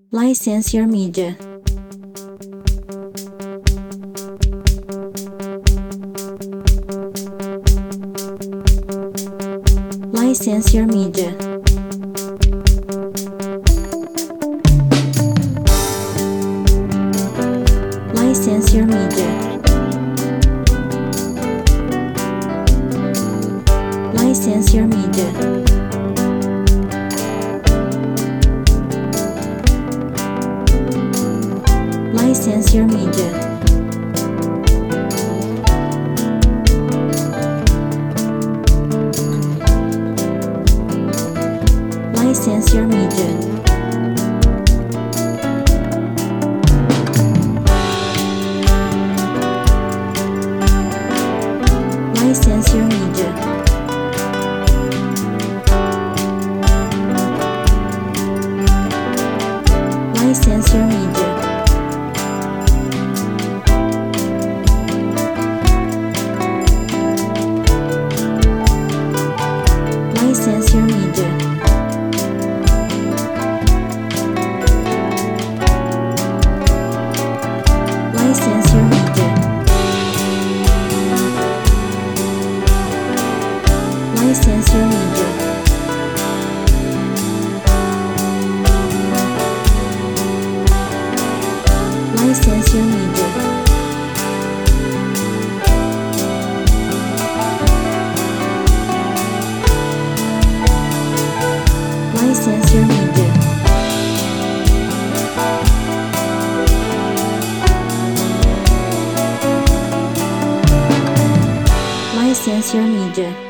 License your media. License your media. License your media. License your media. License your media. License your media. License your media. License your media. License your media. License your media. License your media. License your media. License your media. License your media.